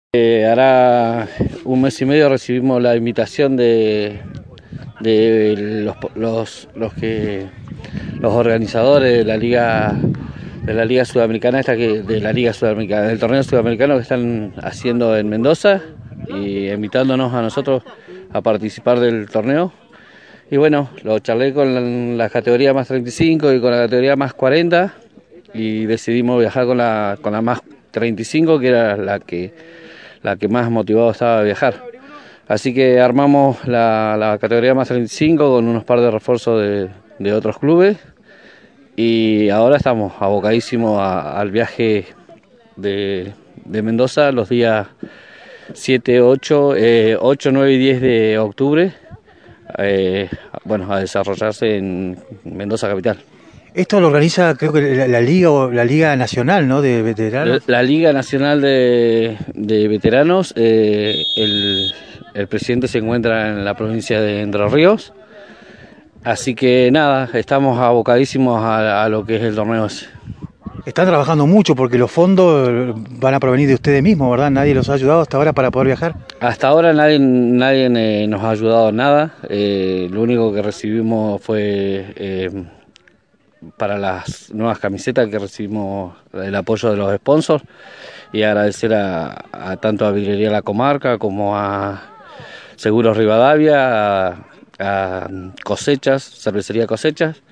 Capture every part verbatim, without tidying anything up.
Eh, hará un mes y medio recibimos la invitación de, de los, los, los que los organizadores de la liga de la liga sudamericana esta que de la liga sudamericana del torneo sudamericano que están haciendo en Mendoza y invitándonos a nosotros a participar del torneo. Y bueno, lo charlé con la, la categoría más treinta y cinco y con la categoría más cuarenta y decidimos viajar con la con la más treinta y cinco, que era la que la que más motivado estaba a viajar. Así que armamos la, la categoría más treinta y cinco con unos par de refuerzos de, de otros clubes y ahora estamos abocadísimos a, al viaje de, de Mendoza los días siete, ocho, eh, ocho, nueve y diez de octubre, eh, bueno, a desarrollarse en Mendoza capital. Esto lo organiza, creo que la, la Liga o la Liga Nacional, ¿no?, de Veteranos. La, la Liga Nacional de, de Veteranos, eh, el, el presidente se encuentra en la provincia de Entre Ríos, así que nada, estamos abocadísimos a, a lo que es el torneo ese. Están trabajando mucho porque los fondos van a provenir de ustedes mismos, ¿verdad? ¿Nadie los ha ayudado hasta ahora para poder viajar? Hasta ahora nadie, nadie eh, nos ha ayudado en nada, eh, lo único que recibimos fue... Eh, para las nuevas camisetas que recibimos el apoyo de los sponsors y agradecer a, a tanto a Vidrería La Comarca como a Seguros Rivadavia, a, a Cosechas, Cervecería Cosechas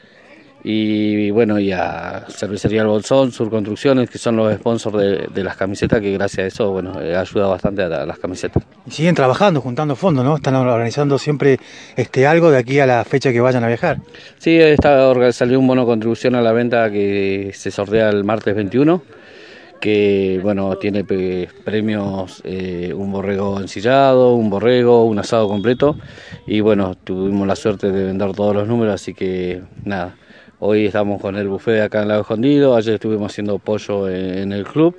y bueno, y a Cervecería El Bolsón, Sur Construcciones, que son los sponsors de, de las camisetas, que gracias a eso, bueno, eh, ayuda bastante a, la, a las camisetas. Y siguen trabajando, juntando fondos, ¿no? Están organizando siempre este algo de aquí a la fecha que vayan a viajar. Sí, está, salió un bono contribución a la venta que se sortea el martes veintiuno, que bueno, tiene premios, eh, un borrego ensillado, un borrego, un asado completo, y bueno, tuvimos la suerte de vender todos los números, así que nada. Hoy estamos con el buffet acá en Lago Escondido, ayer estuvimos haciendo pollo en, en el club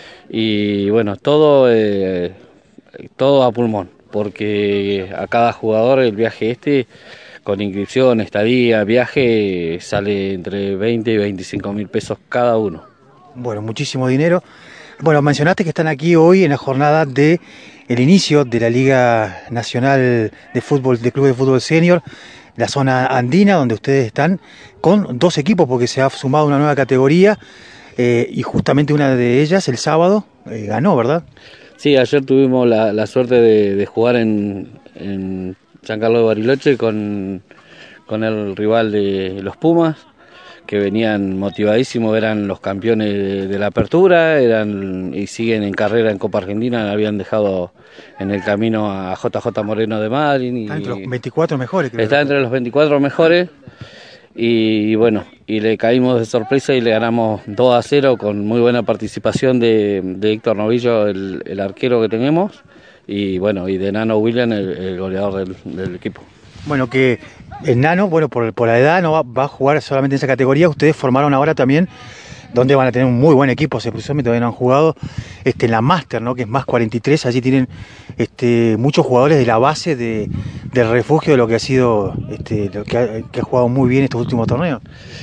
y bueno, todo, eh, todo a pulmón, porque a cada jugador el viaje este, con inscripción, estadía, viaje, sale entre veinte y veinticinco mil pesos cada uno. Bueno, muchísimo dinero. Bueno, mencionaste que están aquí hoy en la jornada de el inicio de la Liga Nacional de Fútbol, de Club de Fútbol Senior, la zona andina, donde ustedes están con dos equipos, porque se ha sumado una nueva categoría eh, y justamente una de ellas el sábado eh, ganó, ¿verdad? Sí, ayer tuvimos la, la suerte de, de jugar en, en San Carlos de Bariloche con, con el rival de los Pumas, que venían motivadísimos, eran los campeones de, de la apertura, eran y siguen en carrera en Copa Argentina, habían dejado en el camino a J J Moreno de Madrid. Y, está entre los veinticuatro mejores. Creo. Está entre los veinticuatro mejores y, y bueno, y le caímos de sorpresa y le ganamos dos a cero con muy buena participación de, de Héctor Novillo, el, el arquero que tenemos, y bueno, y de Nano William, el, el goleador del, del equipo. Bueno, que el Nano, bueno, por, por la edad no va, va a jugar solamente en esa categoría. Ustedes formaron ahora también, donde van a tener un muy buen equipo, se precisamente todavía no han jugado, este, en la Master, ¿no?, que es más cuarenta y tres, allí tienen este, muchos jugadores de la base de, del refugio de lo que ha sido, este, lo que ha, que ha jugado muy bien estos últimos torneos.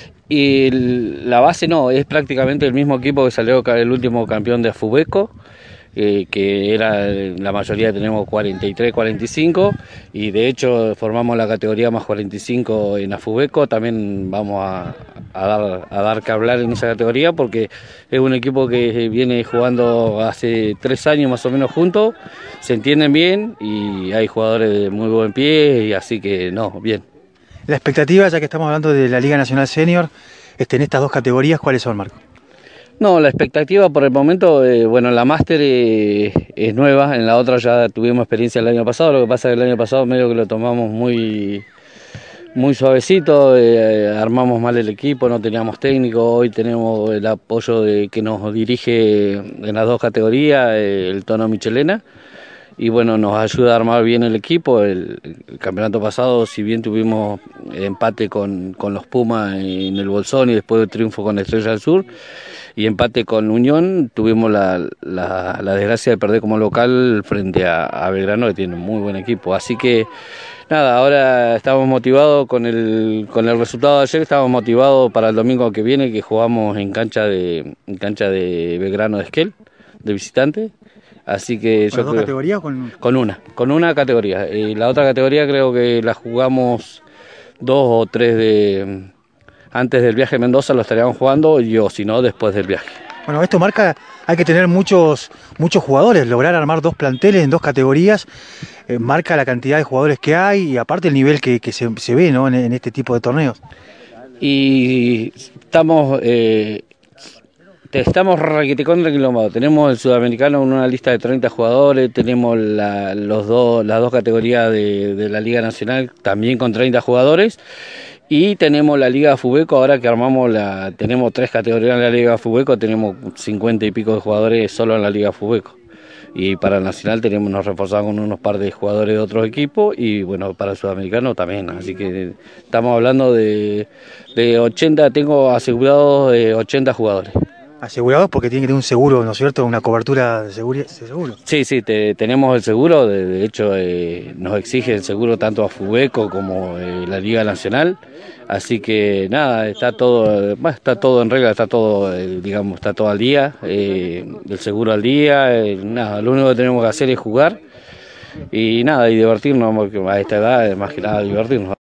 Y la base no, es prácticamente el mismo equipo que salió el último campeón de Afubeco, eh, que era, la mayoría tenemos cuarenta y tres, cuarenta y cinco, y de hecho formamos la categoría más cuarenta y cinco en Afubeco, también vamos a, a, dar, a dar que hablar en esa categoría porque es un equipo que viene jugando hace tres años más o menos juntos, se entienden bien y hay jugadores de muy buen pie, y así que no, bien. La expectativa, ya que estamos hablando de la Liga Nacional Senior, este, en estas dos categorías, ¿cuáles son, Marco? No, la expectativa por el momento, eh, bueno, la máster eh, es nueva, en la otra ya tuvimos experiencia el año pasado, lo que pasa es que el año pasado medio que lo tomamos muy, muy suavecito, eh, armamos mal el equipo, no teníamos técnico, hoy tenemos el apoyo de que nos dirige en las dos categorías, eh, el Tono Michelena, y bueno, nos ayuda a armar bien el equipo. El, el campeonato pasado, si bien tuvimos empate con, con los Pumas en el Bolsón y después el triunfo con Estrella del Sur y empate con Unión, tuvimos la, la, la desgracia de perder como local frente a, a Belgrano, que tiene un muy buen equipo, así que nada, ahora estamos motivados con el, con el resultado de ayer, estamos motivados para el domingo que viene, que jugamos en cancha de, en cancha de Belgrano de Esquel, de visitante. Así que ¿Con yo las dos creo, categorías o con...? con una, con una categoría. Y la otra categoría creo que la jugamos dos o tres de antes del viaje a Mendoza, lo estaríamos jugando, y o si no, después del viaje. Bueno, esto marca, hay que tener muchos muchos jugadores, lograr armar dos planteles en dos categorías, eh, marca la cantidad de jugadores que hay y aparte el nivel que, que se, se ve, ¿no?, en, en este tipo de torneos. Y estamos... Eh, Te estamos requetecontra quilombo. Tenemos el sudamericano en una lista de treinta jugadores, tenemos la, los dos, las dos categorías de, de la Liga Nacional también con treinta jugadores, y tenemos la Liga Fubeco, ahora que armamos la, tenemos tres categorías en la Liga Fubeco, tenemos cincuenta y pico de jugadores solo en la Liga Fubeco. Y para el Nacional tenemos, nos reforzamos con unos par de jugadores de otros equipos, y bueno, para el Sudamericano también, así que estamos hablando de, de ochenta, tengo asegurados eh, ochenta jugadores. Asegurados porque tienen que tener un seguro, ¿no es cierto?, una cobertura de seguro. seguro. Sí, sí, te, tenemos el seguro, de, de hecho eh, nos exige el seguro tanto a Fubeco como eh, la Liga Nacional, así que nada, está todo, bueno, está todo en regla, está todo, eh, digamos, está todo al día, eh, el seguro al día, eh, nada, lo único que tenemos que hacer es jugar y nada, y divertirnos, porque a esta edad es más que nada divertirnos.